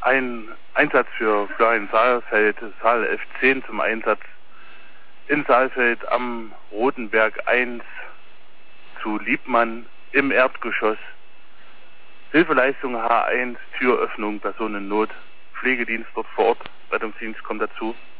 Ein Einsatz für Florian Saalfeld, Saal F10 zum Einsatz in Saalfeld am Rotenberg 1 zu Liebmann im Erdgeschoss. Hilfeleistung H1, Türöffnung, Personennot, Pflegedienst dort vor Ort, Rettungsdienst kommt dazu.